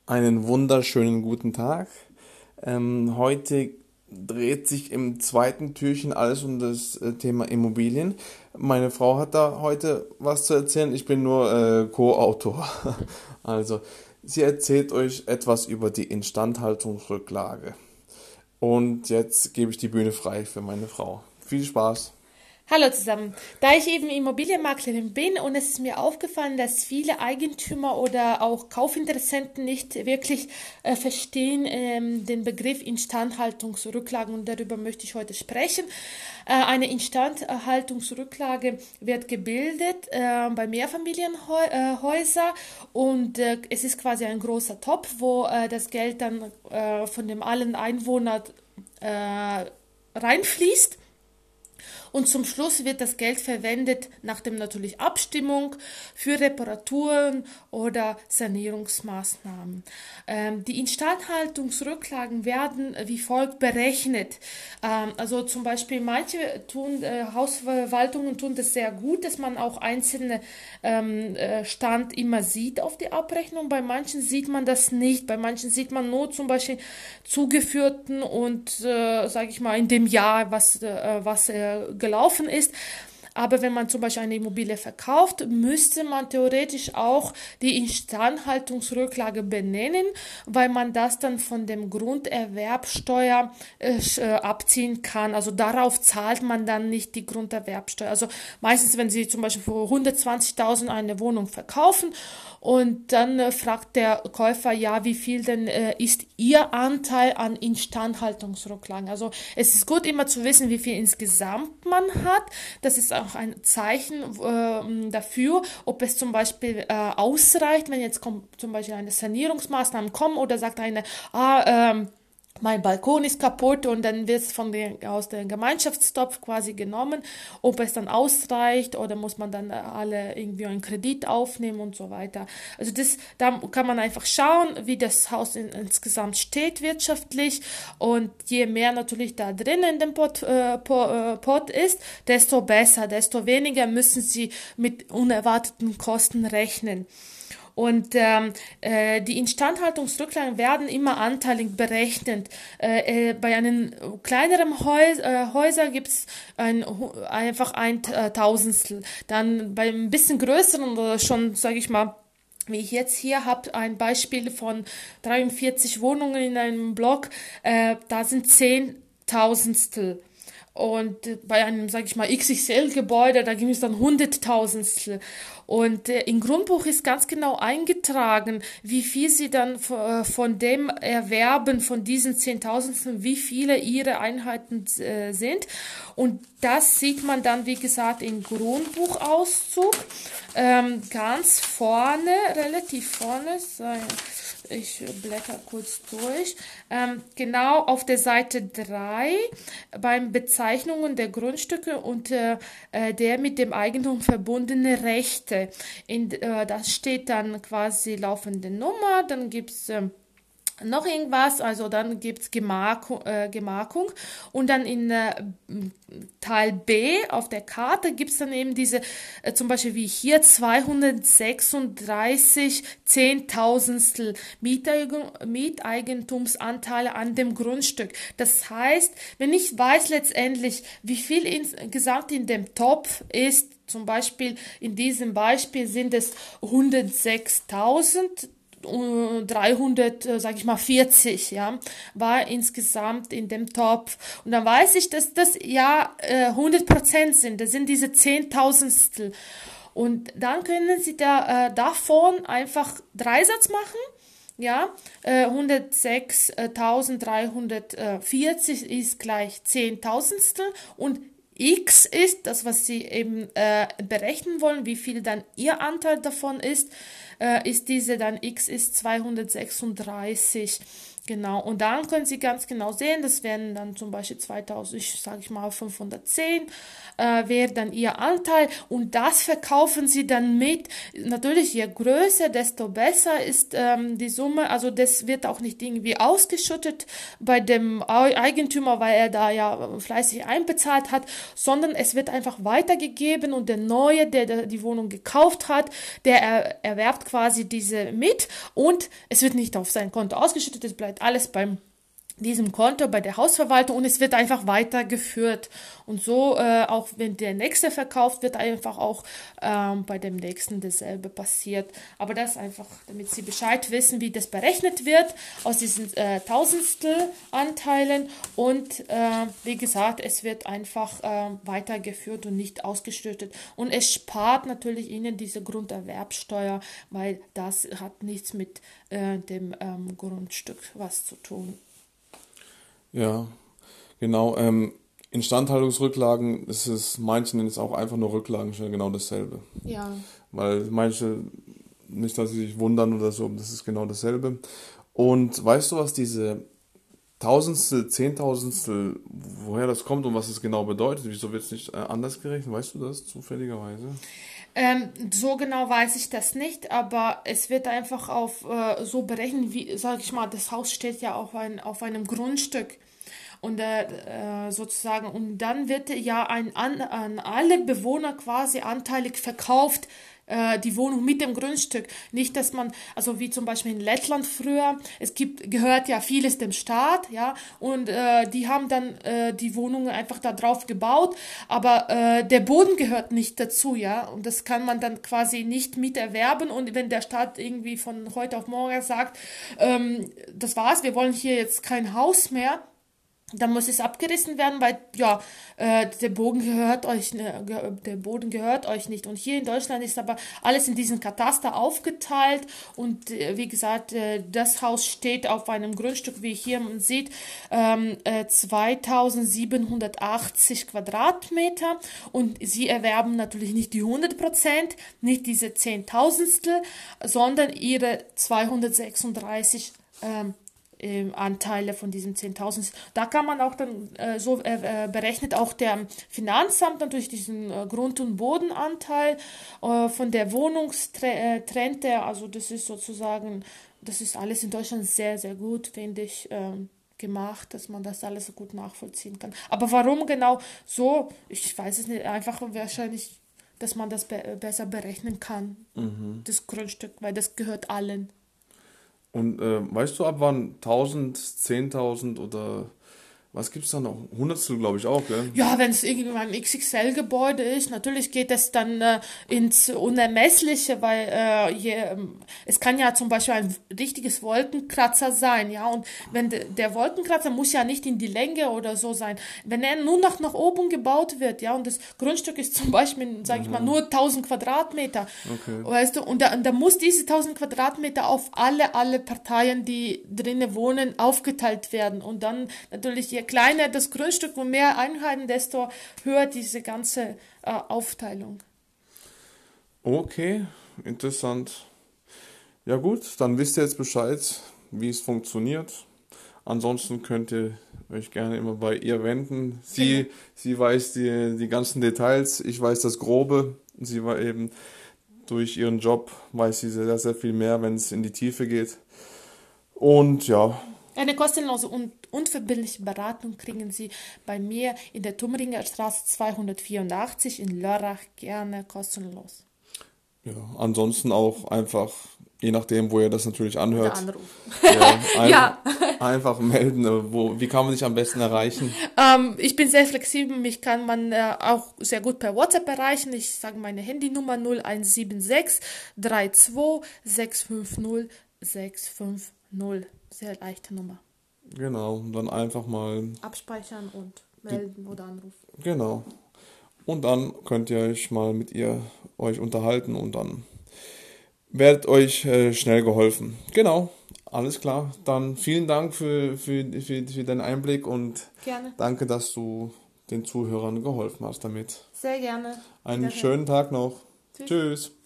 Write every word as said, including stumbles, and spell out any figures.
Einen wunderschönen guten Tag. Ähm, heute dreht sich im zweiten Türchen alles um das äh, Thema Immobilien. Meine Frau hat da heute was zu erzählen. Ich bin nur äh, Co-Autor. Also, sie erzählt euch etwas über die Instandhaltungsrücklage. Und jetzt gebe ich die Bühne frei für meine Frau. Viel Spaß. Hallo zusammen. Da ich eben Immobilienmaklerin bin und es ist mir aufgefallen, dass viele Eigentümer oder auch Kaufinteressenten nicht wirklich äh, verstehen ähm, den Begriff Instandhaltungsrücklagen, und darüber möchte ich heute sprechen. Äh, eine Instandhaltungsrücklage wird gebildet äh, bei Mehrfamilienhäusern, und äh, es ist quasi ein großer Topf, wo äh, das Geld dann äh, von dem allen Einwohnern äh, reinfließt. Und zum Schluss wird das Geld verwendet, nach dem natürlich Abstimmung, für Reparaturen oder Sanierungsmaßnahmen. Ähm, die Instandhaltungsrücklagen werden wie folgt berechnet. Ähm, also zum Beispiel manche tun, äh, Hausverwaltungen tun das sehr gut, dass man auch einzelne ähm, äh, Stand immer sieht auf die Abrechnung. Bei manchen sieht man das nicht. Bei manchen sieht man nur zum Beispiel zugeführten und, äh, sage ich mal, in dem Jahr, was, äh, was äh, gelaufen ist. Aber wenn man zum Beispiel eine Immobilie verkauft, müsste man theoretisch auch die Instandhaltungsrücklage benennen, weil man das dann von dem Grunderwerbsteuer äh, abziehen kann. Also darauf zahlt man dann nicht die Grunderwerbsteuer. Also meistens, wenn Sie zum Beispiel für hundertzwanzigtausend eine Wohnung verkaufen und dann äh, fragt der Käufer, ja, wie viel denn äh, ist Ihr Anteil an Instandhaltungsrücklagen? Also es ist gut, immer zu wissen, wie viel insgesamt man hat. Das ist auch ein Zeichen äh, dafür, ob es zum Beispiel äh, ausreicht, wenn jetzt kommt, zum Beispiel eine Sanierungsmaßnahme kommen, oder sagt eine, ah, ähm, mein Balkon ist kaputt, und dann wird es von der, aus dem Gemeinschaftstopf quasi genommen, ob es dann ausreicht oder muss man dann alle irgendwie einen Kredit aufnehmen und so weiter. Also das, da kann man einfach schauen, wie das Haus in, insgesamt steht wirtschaftlich, und je mehr natürlich da drin in dem Pot, äh, Pot ist, desto besser, desto weniger müssen Sie mit unerwarteten Kosten rechnen. Und ähm, äh, die Instandhaltungsrücklagen werden immer anteilig berechnet. Äh, äh, bei einem kleineren Häus äh, Häuser gibt es ein, einfach ein äh, Tausendstel. Dann bei ein bisschen größeren, oder schon, sage ich mal, wie ich jetzt hier habe, ein Beispiel von dreiundvierzig Wohnungen in einem Block, äh, da sind zehn Tausendstel. Und bei einem, sage ich mal, X X L-Gebäude, da gibt es dann Hunderttausendstel. Und äh, im Grundbuch ist ganz genau eingetragen, wie viel sie dann äh, von dem erwerben, von diesen Zehntausendstel, wie viele ihre Einheiten äh, sind. Und das sieht man dann, wie gesagt, im Grundbuchauszug. Ähm, ganz vorne, relativ vorne, ich blätter kurz durch. Ähm, genau auf der Seite drei beim Bezeichnungen der Grundstücke und äh, der mit dem Eigentum verbundene Rechte. In, äh, das steht dann quasi laufende Nummer, dann gibt es äh, noch irgendwas, also dann gibt es Gemarkung, äh, Gemarkung, und dann in äh, Teil B auf der Karte gibt es dann eben diese, äh, zum Beispiel wie hier, zweihundertsechsunddreißig Zehntausendstel Mieteigentumsanteile an dem Grundstück. Das heißt, wenn ich weiß letztendlich, wie viel insgesamt in dem Topf ist, zum Beispiel in diesem Beispiel sind es hundertsechstausend, dreihundert, sage ich mal, vierzig, ja, war insgesamt in dem Topf. Und dann weiß ich, dass das ja äh, hundert Prozent sind. Das sind diese Zehntausendstel. Und dann können Sie da äh, davon einfach Dreisatz machen. Ja, äh, hundertsechstausenddreihundertvierzig ist gleich Zehntausendstel, und X ist das, was Sie eben äh, berechnen wollen, wie viel dann Ihr Anteil davon ist, äh, ist diese dann X ist zweihundertsechsunddreißig. Genau, und dann können Sie ganz genau sehen, das wären dann zum Beispiel zweitausend, ich sage ich mal fünfhundertzehn, äh, wäre dann Ihr Anteil, und das verkaufen Sie dann mit. Natürlich, je größer, desto besser ist ähm, die Summe, also das wird auch nicht irgendwie ausgeschüttet bei dem Eigentümer, weil er da ja fleißig einbezahlt hat, sondern es wird einfach weitergegeben, und der Neue, der die Wohnung gekauft hat, der er, erwerbt quasi diese mit und es wird nicht auf sein Konto ausgeschüttet, es bleibt alles beim diesem Konto bei der Hausverwaltung und es wird einfach weitergeführt. Und so, äh, auch wenn der nächste verkauft, wird einfach auch ähm, bei dem nächsten dasselbe passiert. Aber das einfach, damit Sie Bescheid wissen, wie das berechnet wird aus diesen äh, Tausendstel-Anteilen. Und äh, wie gesagt, es wird einfach äh, weitergeführt und nicht ausgeschüttet. Und es spart natürlich Ihnen diese Grunderwerbsteuer, weil das hat nichts mit äh, dem ähm, Grundstück was zu tun. Ja, genau. Ähm, Instandhaltungsrücklagen, ist es, manche nennen es auch einfach nur Rücklagen, schon genau dasselbe. Ja. Weil manche, nicht, dass sie sich wundern oder so, das ist genau dasselbe. Und weißt du, was diese Tausendstel, Zehntausendstel, woher das kommt und was es genau bedeutet? Wieso wird es nicht äh, anders gerechnet? Weißt du das zufälligerweise? Ähm, so genau weiß ich das nicht, aber es wird einfach auf äh, so berechnet, wie, sag ich mal, das Haus steht ja auf, ein, auf einem Grundstück. Und äh, äh, sozusagen, und dann wird ja ein, an, an alle Bewohner quasi anteilig verkauft, äh, die Wohnung mit dem Grundstück. Nicht, dass man, also wie zum Beispiel in Lettland früher, es gibt, gehört ja vieles dem Staat, ja, und äh, die haben dann äh, die Wohnungen einfach da drauf gebaut, aber äh, der Boden gehört nicht dazu, ja, und das kann man dann quasi nicht miterwerben und wenn der Staat irgendwie von heute auf morgen sagt, ähm, das war's, wir wollen hier jetzt kein Haus mehr, dann muss es abgerissen werden, weil ja äh, der Boden gehört euch, ne, ge der Boden gehört euch nicht. Und hier in Deutschland ist aber alles in diesen Kataster aufgeteilt und äh, wie gesagt, äh, das Haus steht auf einem Grundstück, wie hier man sieht, ähm, äh, zweitausendsiebenhundertachtzig Quadratmeter und sie erwerben natürlich nicht die hundert Prozent, nicht diese Zehntausendstel, sondern ihre zweihundertsechsunddreißig ähm, Anteile von diesen zehntausend. Da kann man auch dann äh, so äh, berechnet auch der Finanzamt natürlich diesen äh, Grund- und Bodenanteil äh, von der Wohnungstrente. Also das ist sozusagen, das ist alles in Deutschland sehr, sehr gut, finde ich, ähm, gemacht, dass man das alles so gut nachvollziehen kann. Aber warum genau so? Ich weiß es nicht. Einfach wahrscheinlich, dass man das be- besser berechnen kann, mhm. das Grundstück, weil das gehört allen. Und äh, weißt du, ab wann tausend, zehntausend oder was gibt es da noch? Hundertstel, glaube ich auch, gell? Ja, wenn es irgendwann ein X X L-Gebäude ist, natürlich geht es dann äh, ins Unermessliche, weil äh, je, ähm, es kann ja zum Beispiel ein richtiges Wolkenkratzer sein, ja, und wenn de, der Wolkenkratzer muss ja nicht in die Länge oder so sein, wenn er nur noch nach oben gebaut wird, ja, und das Grundstück ist zum Beispiel, sage mhm. ich mal, nur tausend Quadratmeter, okay. Weißt du, und da, und da muss diese tausend Quadratmeter auf alle, alle Parteien, die drinnen wohnen, aufgeteilt werden und dann natürlich je kleiner das Grundstück und mehr Einheiten, desto höher diese ganze äh, Aufteilung. Okay, interessant. Ja gut, dann wisst ihr jetzt Bescheid, wie es funktioniert. Ansonsten könnt ihr euch gerne immer bei ihr wenden. Sie, genau. sie weiß die, die ganzen Details, ich weiß das Grobe. Sie war eben durch ihren Job, weiß sie sehr, sehr viel mehr, wenn es in die Tiefe geht. Und ja. Eine kostenlose und unverbindliche Beratung kriegen Sie bei mir in der Tumringer Straße zweihundertvierundachtzig in Lörrach gerne kostenlos. Ja, ansonsten auch einfach, je nachdem, wo ihr das natürlich anhört. Oder anrufen. Ja, ein, ja. Einfach melden. Wo, wie kann man dich am besten erreichen? Ähm, ich bin sehr flexibel. Mich kann man äh, auch sehr gut per WhatsApp erreichen. Ich sage meine Handynummer null eins sieben sechs drei zwei sechs fünf null sechs fünf null. Sehr leichte Nummer. Genau, dann einfach mal abspeichern und melden oder anrufen. Genau. Und dann könnt ihr euch mal mit ihr euch unterhalten und dann werdet euch äh, schnell geholfen. Genau, alles klar. Dann vielen Dank für, für, für, für deinen Einblick und gerne. Danke, dass du den Zuhörern geholfen hast damit. Sehr gerne. Einen schönen Tag noch. Tschüss. Tschüss.